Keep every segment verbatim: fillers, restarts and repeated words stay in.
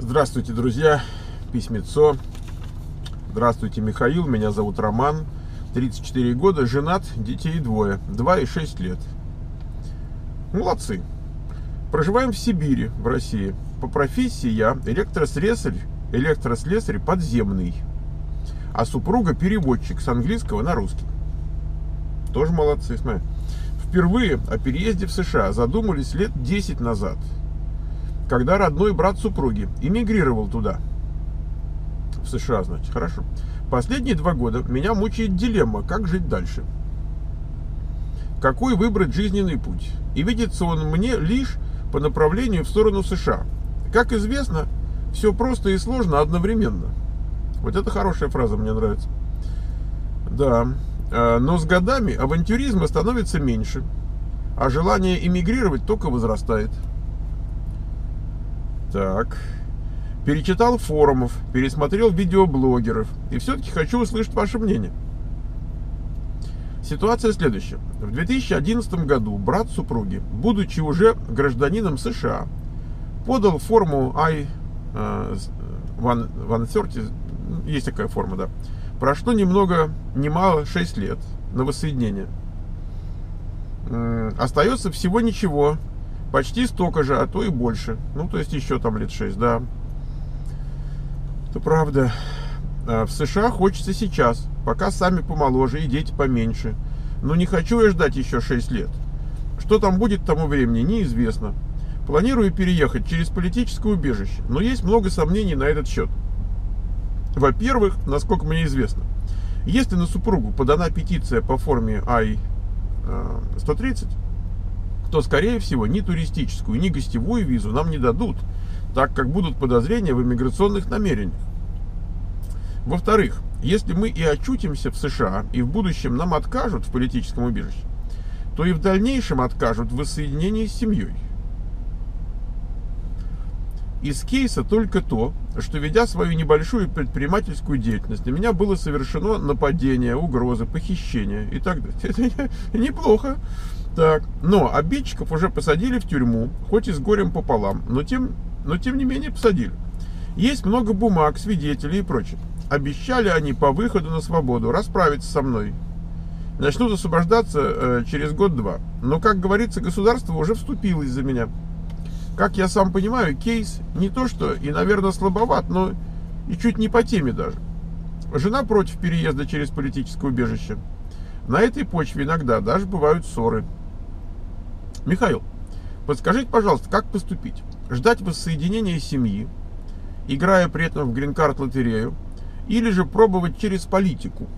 Здравствуйте, друзья, письмецо. Здравствуйте, Михаил, меня зовут Роман, тридцать четыре года, женат, детей двое, два и шесть лет. Молодцы. Проживаем в Сибири, в России. По профессии я электрослесарь, электрослесарь подземный, а супруга переводчик с английского на русский. Тоже молодцы, смотри. Впервые о переезде в США задумались лет десять назад, когда родной брат супруги эмигрировал туда, в США, значит, хорошо. Последние два года меня мучает дилемма, как жить дальше. Какой выбрать жизненный путь? И видится он мне лишь по направлению в сторону США. Как известно, все просто и сложно одновременно. Вот это хорошая фраза, мне нравится. Да, но с годами авантюризма становится меньше, а желание эмигрировать только возрастает. Так, перечитал форумов, пересмотрел видеоблогеров, и все-таки хочу услышать ваше мнение. Ситуация следующая. В две тысячи одиннадцатом году брат супруги, будучи уже гражданином США, подал форму I сто тридцать, есть такая форма, да. Прошло ни много, ни мало шесть лет на воссоединение. Остается всего ничего. Почти столько же, а то и больше. Ну, то есть еще там лет шесть, да. Это правда. В США хочется сейчас, пока сами помоложе и дети поменьше. Но не хочу я ждать еще шесть лет. Что там будет к тому времени, неизвестно. Планирую переехать через политическое убежище, но есть много сомнений на этот счет. Во-первых, насколько мне известно, если на супругу подана петиция по форме I сто тридцать, то, скорее всего, ни туристическую, ни гостевую визу нам не дадут, так как будут подозрения в иммиграционных намерениях. Во-вторых, если мы и очутимся в США, и в будущем нам откажут в политическом убежище, то и в дальнейшем откажут в воссоединении с семьей. Из кейса только то, что, ведя свою небольшую предпринимательскую деятельность, на меня было совершено нападение, угрозы, похищение и так далее. Это неплохо. Так, но обидчиков уже посадили в тюрьму, хоть и с горем пополам, но тем, но тем не менее посадили. Есть много бумаг, свидетелей и прочее. Обещали они по выходу на свободу расправиться со мной. Начнут освобождаться э, через год-два. Но, как говорится, государство уже вступилось за меня. Как я сам понимаю, кейс не то что и, наверное, слабоват, но и чуть не по теме даже. Жена против переезда через политическое убежище. На этой почве иногда даже бывают ссоры. Михаил, подскажите, пожалуйста, как поступить? Ждать воссоединения семьи, играя при этом в грин-карт лотерею, или же пробовать через политику?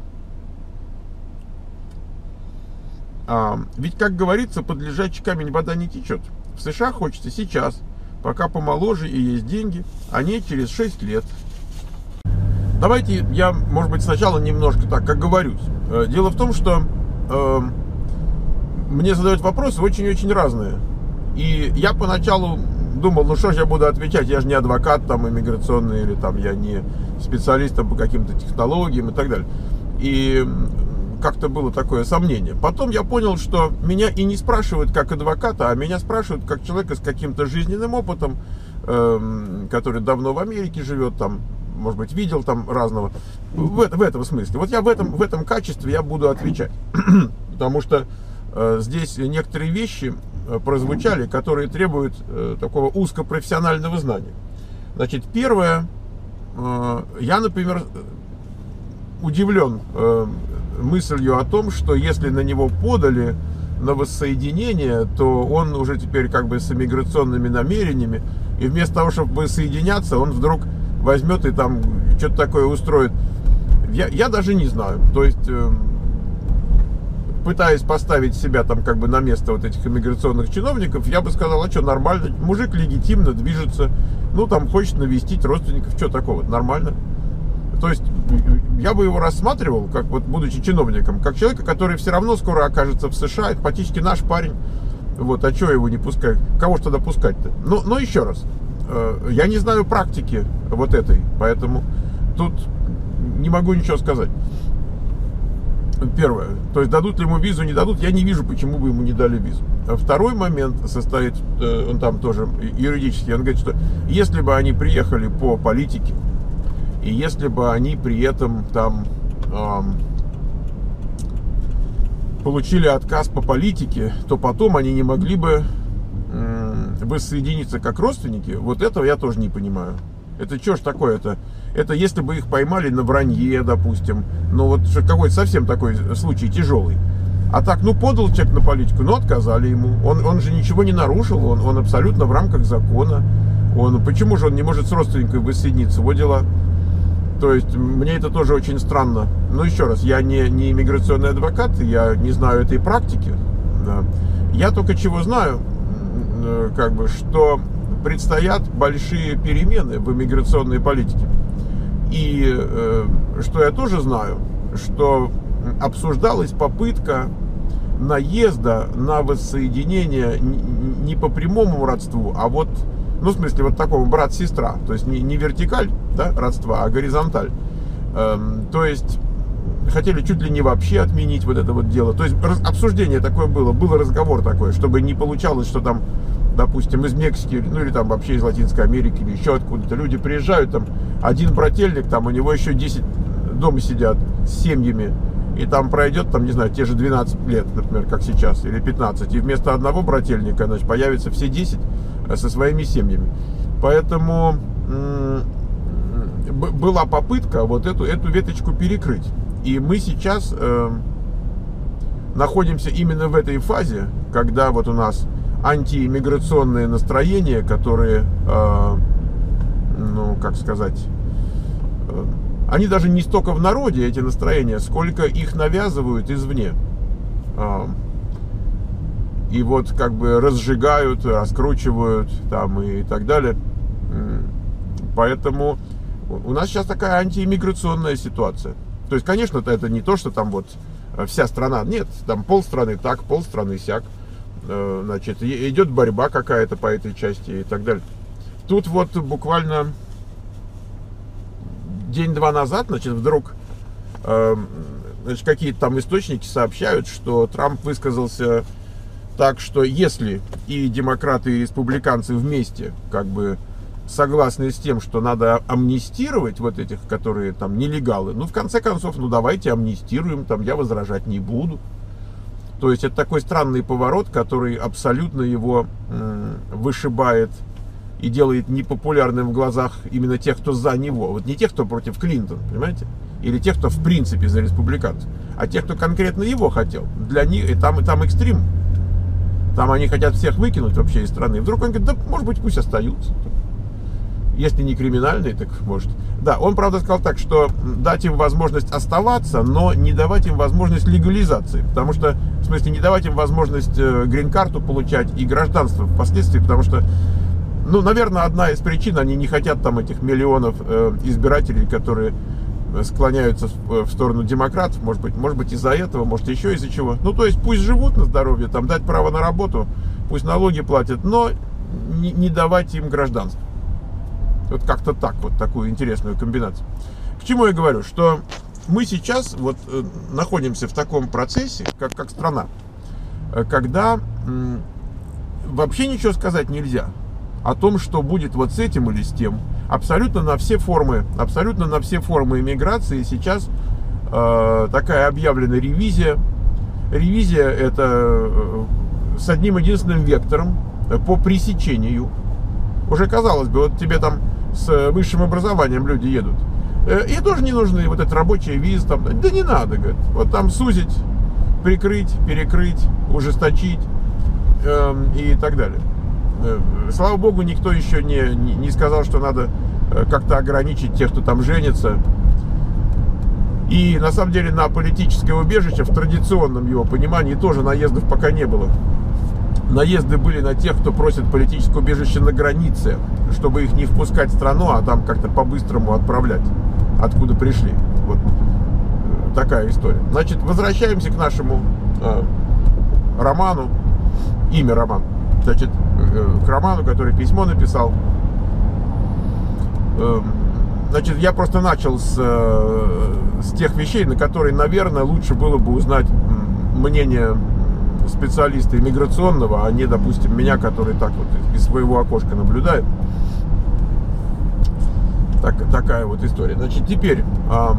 А, ведь, как говорится, под лежачий камень вода не течет. В США хочется сейчас, пока помоложе и есть деньги, а не через шесть лет. Давайте я, может быть, сначала немножко так, как говорюсь. Дело в том, что э, мне задают вопросы очень-очень разные. И я поначалу думал, ну что ж я буду отвечать, я же не адвокат там иммиграционный, или там я не специалист там, по каким-то технологиям и так далее. И как-то было такое сомнение. Потом я понял, что меня и не спрашивают как адвоката, а меня спрашивают как человека с каким-то жизненным опытом, э, который давно в Америке живет, там, может быть, видел там разного. В, в этом смысле. Вот я в этом, в этом качестве я буду отвечать. Потому что э, здесь некоторые вещи э, прозвучали, которые требуют э, такого узкопрофессионального знания. Значит, первое, э, я, например, удивлен э, мыслью о том, что если на него подали на воссоединение, то он уже теперь как бы с иммиграционными намерениями, и вместо того, чтобы воссоединяться, он вдруг возьмет и там что-то такое устроит. Я, я даже не знаю. То есть, э, пытаясь поставить себя там как бы на место вот этих иммиграционных чиновников, я бы сказал, а что, нормально, мужик легитимно движется, ну там хочет навестить родственников, что такого, нормально. То есть, я бы его рассматривал, как вот будучи чиновником, как человека, который все равно скоро окажется в США, это практически наш парень. Вот, а что его не пускать? Кого ж тогда пускать-то? Но, но еще раз, э, я не знаю практики вот этой, поэтому тут не могу ничего сказать. Первое. То есть дадут ли ему визу, не дадут, я не вижу, почему бы ему не дали визу. Второй момент состоит, он там тоже юридический, он говорит, что если бы они приехали по политике, и если бы они при этом там эм, получили отказ по политике, то потом они не могли бы эм, воссоединиться как родственники. Вот этого я тоже не понимаю. Это что ж такое? Это, это если бы их поймали на вранье, допустим. Ну вот какой-то совсем такой случай тяжелый. А так, ну подал человек на политику, но отказали ему. Он, он же ничего не нарушил, он, он абсолютно в рамках закона. Он, почему же он не может с родственниками воссоединиться? Вот дела. То есть мне это тоже очень странно. Но еще раз, я не, не иммиграционный адвокат, я не знаю этой практики. Да. Я только чего знаю, как бы, что предстоят большие перемены в иммиграционной политике. И э, что я тоже знаю, что обсуждалась попытка наезда на воссоединение не по прямому родству, а вот, ну, в смысле, вот такому брат-сестра, то есть не, не вертикаль, да, родства, а горизонталь. Эм, то есть хотели чуть ли не вообще отменить вот это вот дело. То есть обсуждение такое было, был разговор такой, чтобы не получалось, что там, допустим, из Мексики, ну или там вообще из Латинской Америки, или еще откуда-то люди приезжают, там один брательник, там у него еще десять дома сидят с семьями, и там пройдет, там, не знаю, те же двенадцать лет, например, как сейчас, или пятнадцать, и вместо одного брательника, значит, появятся все десять со своими семьями. Поэтому была попытка вот эту, эту веточку перекрыть. И мы сейчас э, находимся именно в этой фазе, когда вот у нас антииммиграционные настроения, которые, э, ну, как сказать, э, они даже не столько в народе, эти настроения, сколько их навязывают извне. Э, и вот как бы разжигают, раскручивают там и так далее. Поэтому у нас сейчас такая антииммиграционная ситуация. То есть, конечно, это не то, что там вот вся страна. Нет, там полстраны так, полстраны сяк. Значит, идет борьба какая-то по этой части и так далее. Тут вот буквально день-два назад, значит, вдруг значит, какие-то там источники сообщают, что Трамп высказался так, что если и демократы, и республиканцы вместе как бы согласны с тем, что надо амнистировать вот этих, которые там нелегалы, ну, в конце концов, ну, давайте амнистируем, там, я возражать не буду. То есть это такой странный поворот, который абсолютно его м, вышибает и делает непопулярным в глазах именно тех, кто за него. Вот не тех, кто против Клинтона, понимаете? Или тех, кто в принципе за республиканцев, а тех, кто конкретно его хотел. Для них, и там, и там экстрим. Там они хотят всех выкинуть вообще из страны. И вдруг он говорит, да, может быть, пусть остаются. Если не криминальный, так может. Да, он, правда, сказал так, что дать им возможность оставаться, но не давать им возможность легализации. Потому что, в смысле, не давать им возможность грин-карту получать и гражданство впоследствии, потому что, ну, наверное, одна из причин, они не хотят там этих миллионов э, избирателей, которые склоняются в, в сторону демократов, может быть, может быть из-за этого, может еще из-за чего. Ну, то есть пусть живут на здоровье, там дать право на работу, пусть налоги платят, но не, не давать им гражданство. Вот как-то так, вот такую интересную комбинацию. К чему я говорю? Что мы сейчас вот э, находимся в таком процессе, как, как страна, когда м, вообще ничего сказать нельзя о том, что будет вот с этим или с тем. Абсолютно на все формы, абсолютно на все формы иммиграции сейчас э, такая объявлена ревизия. Ревизия это э, с одним единственным вектором э, по пресечению. Уже казалось бы, вот тебе там с высшим образованием люди едут. И тоже не нужны вот эти рабочие визы. Там, да не надо, говорит. Вот там сузить, прикрыть, перекрыть, ужесточить э, и так далее. Э, слава богу, никто еще не, не, не сказал, что надо как-то ограничить тех, кто там женится. И на самом деле на политическое убежище в традиционном его понимании тоже наездов пока не было. Наезды были на тех, кто просит политическое убежище на границе, чтобы их не впускать в страну, а там как-то по-быстрому отправлять, откуда пришли. Вот такая история. Значит, возвращаемся к нашему э, роману. Имя Роман. Значит, э, к роману, который письмо написал. Э, значит, я просто начал с, с тех вещей, на которые, наверное, лучше было бы узнать мнение специалиста иммиграционного, а не, допустим, меня, который так вот из своего окошка наблюдает. Так, такая вот история. Значит, теперь а,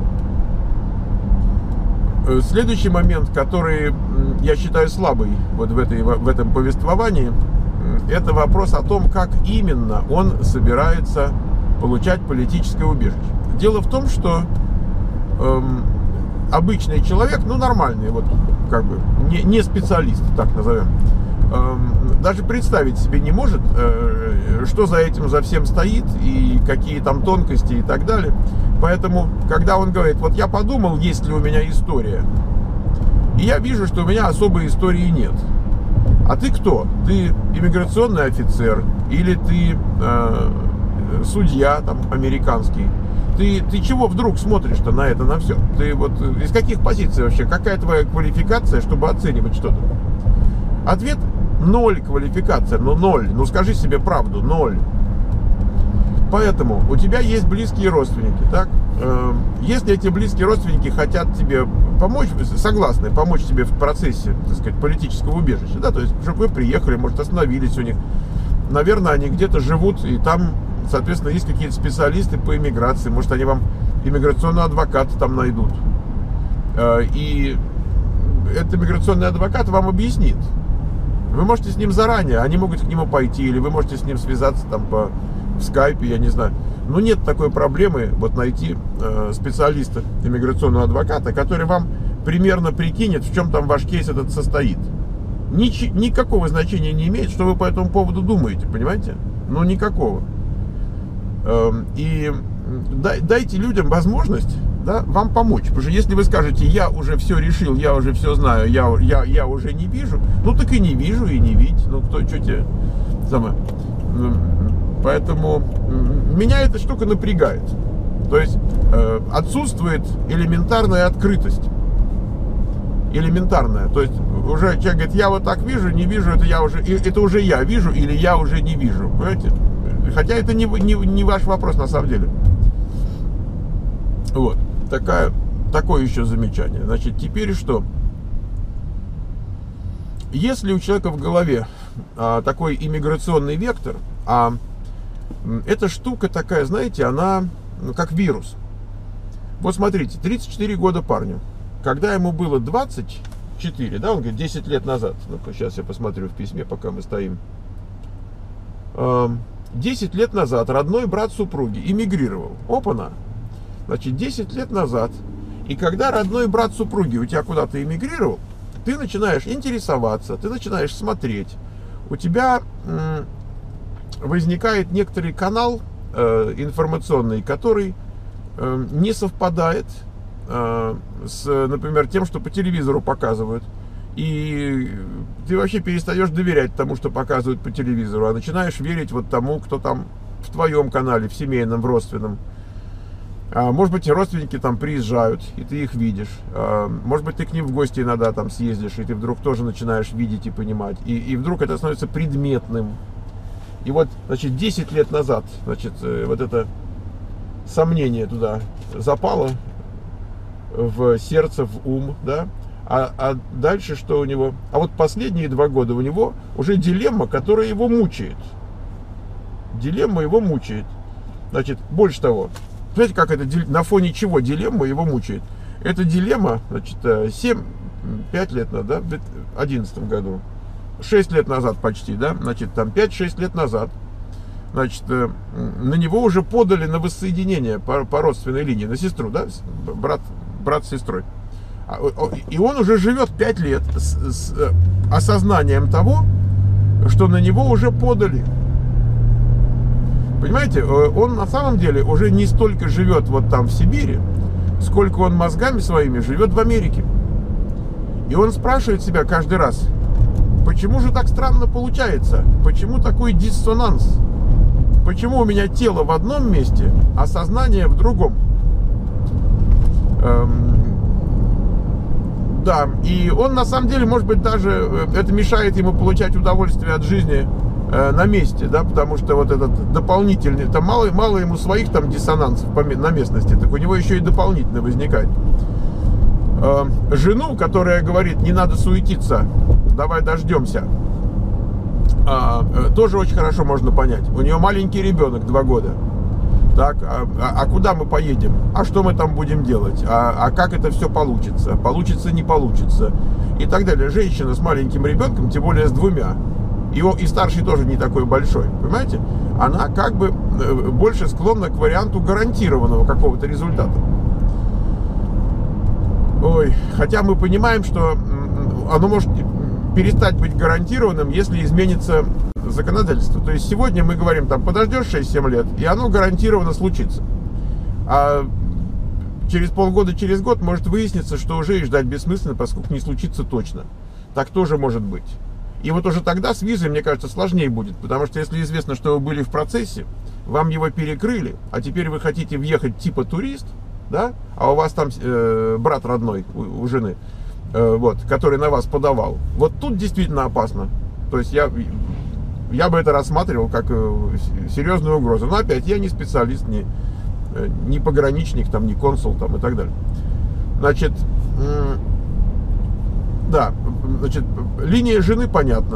следующий момент, который я считаю слабый вот в, этой, в этом повествовании, это вопрос о том, как именно он собирается получать политическое убежище. Дело в том, что эм, обычный человек, ну нормальный, вот как бы не, не специалист, так назовем, эм, даже представить себе не может, э, что за этим за всем стоит и какие там тонкости и так далее. Поэтому, когда он говорит, вот я подумал, есть ли у меня история, и я вижу, что у меня особой истории нет. А ты кто? Ты иммиграционный офицер или ты э, судья там американский? Ты, ты чего вдруг смотришь-то на это, на все? Ты вот из каких позиций вообще? Какая твоя квалификация, чтобы оценивать что-то? Ответ: ноль квалификация, ну ноль. Ну скажи себе правду, ноль. Поэтому у тебя есть близкие родственники, так? Если эти близкие родственники хотят тебе помочь, согласны помочь тебе в процессе, так сказать, политического убежища, да, то есть, чтобы вы приехали, может, остановились у них, наверное, они где-то живут, и там, соответственно, есть какие-то специалисты по иммиграции, может, они вам иммиграционного адвоката там найдут, и этот иммиграционный адвокат вам объяснит. Вы можете с ним заранее, они могут к нему пойти, или вы можете с ним связаться там по в скайпе, я не знаю. Но нет такой проблемы вот найти э, специалиста, иммиграционного адвоката, который вам примерно прикинет, в чем там ваш кейс этот состоит. Нич никакого значения не имеет, что вы по этому поводу думаете, понимаете? Ну, никакого. Э, и дай, дайте людям возможность, да, вам помочь. Потому что если вы скажете, я уже все решил, я уже все знаю, я, я, я уже не вижу, ну так и не вижу, и не видеть. Ну, кто, что тебе... Самое... Поэтому меня эта штука напрягает. То есть э, отсутствует элементарная открытость. Элементарная. То есть уже человек говорит, я вот так вижу, не вижу, это я уже, это уже я вижу или я уже не вижу. Понимаете? Хотя это не, не, не ваш вопрос на самом деле. Вот. Такая, такое еще замечание. Значит, теперь что? Если у человека в голове а, такой иммиграционный вектор, а эта штука такая, знаете, она как вирус. Вот смотрите, тридцать четыре года парню. Когда ему было двадцать четыре, да, он говорит, десять лет назад. Ну-ка, сейчас я посмотрю в письме, пока мы стоим. десять лет назад родной брат супруги эмигрировал. Опа-на. Значит, десять лет назад. И когда родной брат супруги у тебя куда-то эмигрировал, ты начинаешь интересоваться, ты начинаешь смотреть. У тебя... возникает некоторый канал э, информационный, который э, не совпадает э, с, например, тем, что по телевизору показывают. И ты вообще перестаешь доверять тому, что показывают по телевизору, а начинаешь верить вот тому, кто там в твоем канале, в семейном, в родственном. А, может быть, родственники там приезжают, и ты их видишь. А, может быть, ты к ним в гости иногда там съездишь, и ты вдруг тоже начинаешь видеть и понимать. И, и вдруг это становится предметным. И вот, значит, десять лет назад, значит, вот это сомнение туда запало в сердце, в ум, да, а, а дальше что у него? А вот последние два года у него уже дилемма, которая его мучает. Дилемма его мучает. Значит, больше того, знаете, как это, на фоне чего дилемма его мучает? Эта дилемма, значит, семь, пять лет назад, да, в две тысячи одиннадцатом году, шесть лет назад почти, да, значит, там пять-шесть лет назад, значит, на него уже подали на воссоединение по, по родственной линии, на сестру, да, брат, брат с сестрой. И он уже живет пять лет с, с осознанием того, что на него уже подали. Понимаете, он на самом деле уже не столько живет вот там в Сибири, сколько он мозгами своими живет в Америке. И он спрашивает себя каждый раз, почему же так странно получается? Почему такой диссонанс? Почему у меня тело в одном месте, а сознание в другом? Эм, да, и он на самом деле, может быть, даже это мешает ему получать удовольствие от жизни э, на месте, да, потому что вот этот дополнительный, там мало, мало ему своих там диссонансов по, на местности, так у него еще и дополнительно возникает. Э, жену, которая говорит, не надо суетиться, давай дождемся, э, тоже очень хорошо можно понять. У нее маленький ребенок, два года. Так, а, а куда мы поедем? А что мы там будем делать? А, а как это все получится? Получится, не получится? И так далее. Женщина с маленьким ребенком, тем более с двумя, его и старший тоже не такой большой, понимаете? Она как бы больше склонна к варианту гарантированного какого-то результата. Ой, хотя мы понимаем, что оно может перестать быть гарантированным, если изменится законодательство. То есть сегодня мы говорим, там, подождешь шесть-семь лет, и оно гарантированно случится. А через полгода, через год может выясниться, что уже и ждать бессмысленно, поскольку не случится точно. Так тоже может быть. И вот уже тогда с визой, мне кажется, сложнее будет, потому что если известно, что вы были в процессе, вам его перекрыли, а теперь вы хотите въехать типа турист, да, а у вас там э, брат родной у, у жены, э, вот, который на вас подавал. Вот тут действительно опасно. То есть я... Я бы это рассматривал как серьезную угрозу. Но опять, я не специалист, не, не пограничник, там, не консул там, и так далее. Значит, да, значит, линия жены понятна.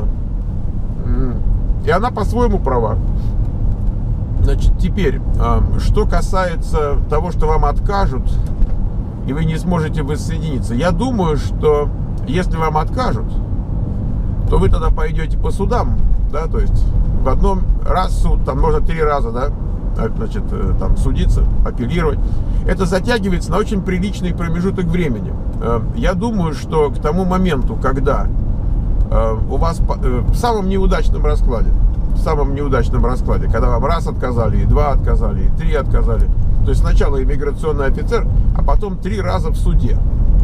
И она по-своему права. Значит, теперь, что касается того, что вам откажут, и вы не сможете воссоединиться. Я думаю, что если вам откажут, то вы тогда пойдете по судам. Да, то есть в одном раз суд, там можно три раза, да, значит, там судиться, апеллировать. Это затягивается на очень приличный промежуток времени. Я думаю, что к тому моменту, когда у вас в самом неудачном раскладе, в самом неудачном раскладе, когда вам раз отказали, и два отказали, и три отказали, то есть сначала иммиграционный офицер, а потом три раза в суде.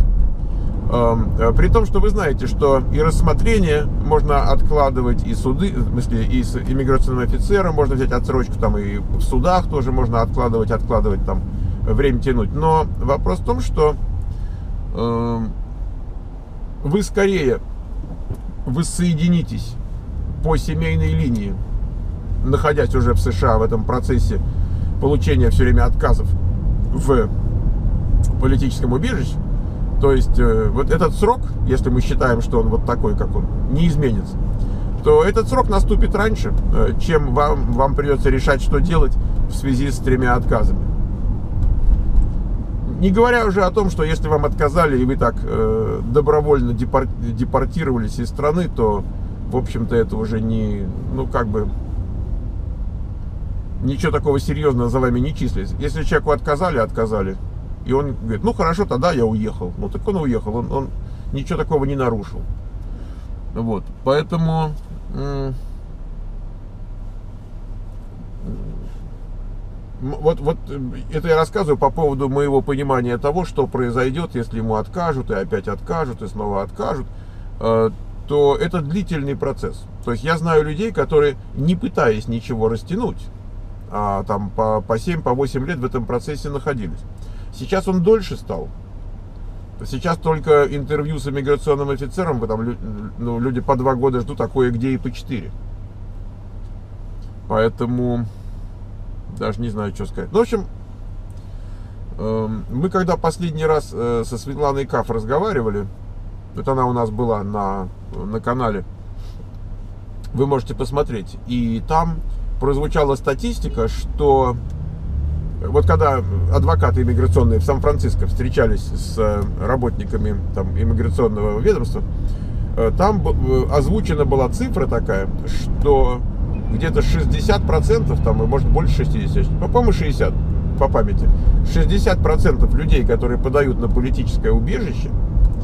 При том, что вы знаете, что и рассмотрение можно откладывать, и суды, в смысле, и с иммиграционным офицером можно взять отсрочку, там и в судах тоже можно откладывать, откладывать, там, время тянуть. Но вопрос в том, что э, вы скорее воссоединитесь по семейной линии, находясь уже в США в этом процессе получения все время отказов в политическом убежище. То есть, вот этот срок, если мы считаем, что он вот такой, как он, не изменится, то этот срок наступит раньше, чем вам, вам придется решать, что делать в связи с тремя отказами. Не говоря уже о том, что если вам отказали, и вы так э, добровольно депор, депортировались из страны, то, в общем-то, это уже не, ну, как бы, ничего такого серьезного за вами не числится. Если человеку отказали, отказали. И он говорит, ну хорошо, тогда я уехал. Ну так он уехал, он, он ничего такого не нарушил. Вот, поэтому вот, вот это я рассказываю по поводу моего понимания того, что произойдет, если ему откажут, и опять откажут, и снова откажут. То это длительный процесс. То есть я знаю людей, которые, не пытаясь ничего растянуть, а там по, по семь, по восемь лет в этом процессе находились. Сейчас он дольше стал. Сейчас только интервью с иммиграционным офицером, там, ну, люди по два года ждут, а кое-где и по четыре. Поэтому даже не знаю, что сказать. Ну, в общем, э, мы когда последний раз э, со Светланой Каф разговаривали, это она у нас была на, на канале, вы можете посмотреть, и там прозвучала статистика, что вот когда адвокаты иммиграционные в Сан-Франциско встречались с работниками там, иммиграционного ведомства, там озвучена была цифра такая, что где-то шестьдесят процентов, там, может больше шестидесяти, по-моему шестьдесят по памяти, шестьдесят процентов людей, которые подают на политическое убежище,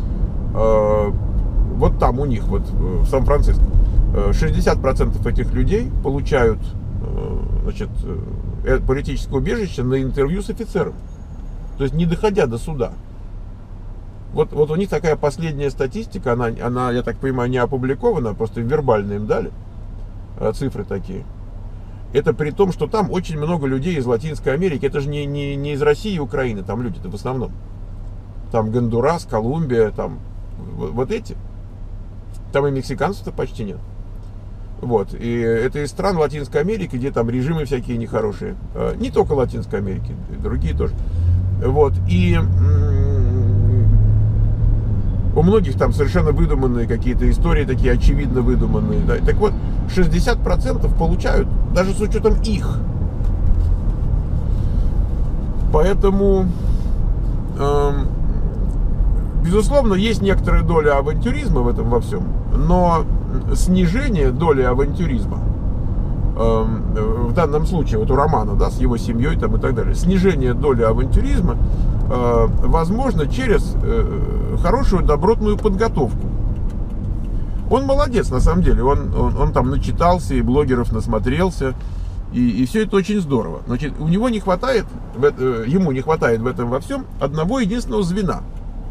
вот там у них, вот в Сан-Франциско, шестьдесят процентов этих людей получают, значит, политическое убежище на интервью с офицером. То есть не доходя до суда. Вот, вот у них такая последняя статистика, она, она, я так понимаю, не опубликована, просто вербально им дали цифры такие. Это при том, что там очень много людей из Латинской Америки. Это же не, не, не из России и Украины, там люди-то в основном. Там Гондурас, Колумбия, там вот, вот эти. Там и мексиканцев-то почти нет. Вот. И это из стран Латинской Америки, где там режимы всякие нехорошие. Не только Латинской Америки, другие тоже. Вот. И у многих там совершенно выдуманные какие-то истории, такие очевидно выдуманные. Да? Так вот, шестьдесят процентов получают, даже с учетом их. Поэтому, эм, безусловно, есть некоторая доля авантюризма в этом во всем, но снижение доли авантюризма, эм, в данном случае, вот у Романа, да, с его семьей там и так далее, снижение доли авантюризма э, возможно через э, хорошую добротную подготовку. Он молодец, на самом деле, он, он, он там начитался и блогеров насмотрелся. И, и все это очень здорово. Значит, у него не хватает, ему не хватает в этом во всем одного единственного звена.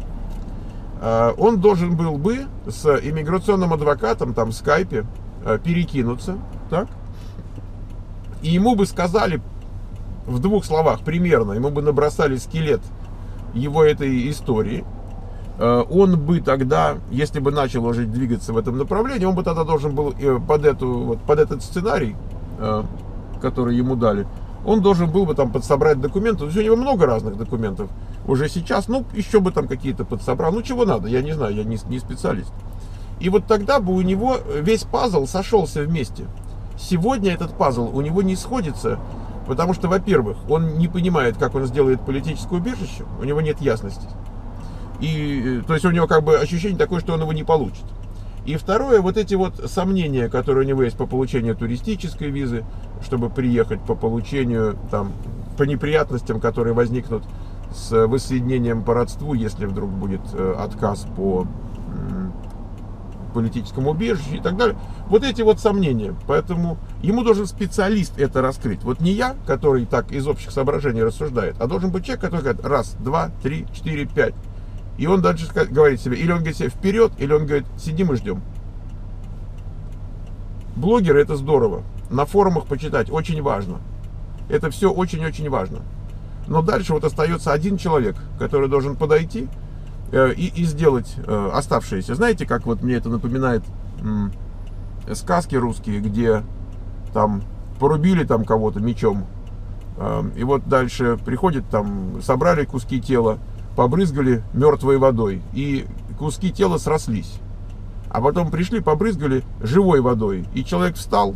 Он должен был бы с иммиграционным адвокатом там в скайпе перекинуться, так? И ему бы сказали в двух словах примерно, ему бы набросали скелет его этой истории. Он бы тогда, если бы начал уже двигаться в этом направлении, он бы тогда должен был под, эту, вот, под этот сценарий, который ему дали, он должен был бы там подсобрать документы. То есть у него много разных документов уже сейчас, ну, еще бы там какие-то подсобрал. Ну, чего надо, я не знаю, я не, не специалист. И вот тогда бы у него весь пазл сошелся вместе. Сегодня этот пазл у него не сходится, потому что, во-первых, он не понимает, как он сделает политическое убежище, у него нет ясности. И, то есть у него как бы ощущение такое, что он его не получит. И второе, вот эти вот сомнения, которые у него есть по получению туристической визы, чтобы приехать по получению, там, по неприятностям, которые возникнут с воссоединением по родству, если вдруг будет отказ по политическому убежищу и так далее. Вот эти вот сомнения. Поэтому ему должен специалист это раскрыть. Вот не я, который так из общих соображений рассуждает, а должен быть человек, который говорит раз, два, три, четыре, пять. И он дальше говорит себе, или он говорит себе вперед, или он говорит, сидим и ждем. Блогеры — это здорово. На форумах почитать очень важно. Это все очень-очень важно. Но дальше вот остается один человек, который должен подойти э, и, и сделать э, оставшиеся. Знаете, как вот мне это напоминает м, сказки русские, где там порубили там кого-то мечом. Э, и вот дальше приходит там, собрали куски тела, побрызгали мертвой водой, и куски тела срослись. А потом пришли, побрызгали живой водой, и человек встал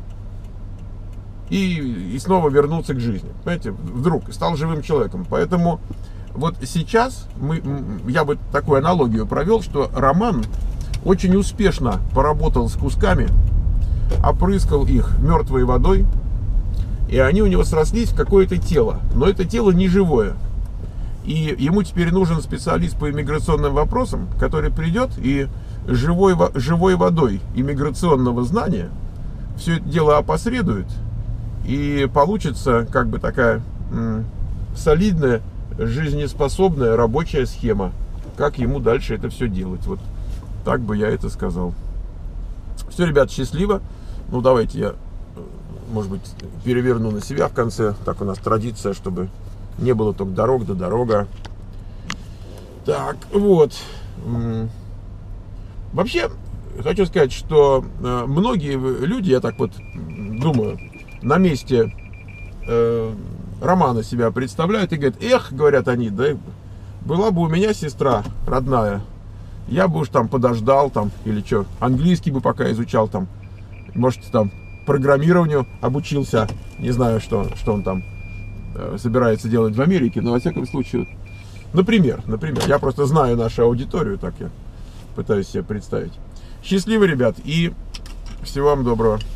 и, и снова вернулся к жизни. Понимаете, вдруг стал живым человеком. Поэтому вот сейчас мы, я бы такую аналогию провел, что Роман очень успешно поработал с кусками, опрыскал их мертвой водой, и они у него срослись в какое-то тело. Но это тело не живое. И ему теперь нужен специалист по иммиграционным вопросам, который придет и живой, живой водой иммиграционного знания все это дело опосредует, и получится как бы такая м, солидная, жизнеспособная рабочая схема, как ему дальше это все делать. Вот так бы я это сказал. Все, ребят, счастливо. Ну, давайте я, может быть, переверну на себя в конце. Так у нас традиция, чтобы не было только дорог да дорога. Так, вот. Вообще, хочу сказать, что многие люди, я так вот думаю, на месте э, Романа себя представляют и говорят, эх, говорят они, да, была бы у меня сестра родная, я бы уж там подождал, там, или что, английский бы пока изучал, там, может, там, программированию обучился, не знаю, что, что он там собирается делать в Америке, но во всяком случае, например, например, я просто знаю нашу аудиторию, так я пытаюсь себе представить. Счастливо, ребят, и всего вам доброго.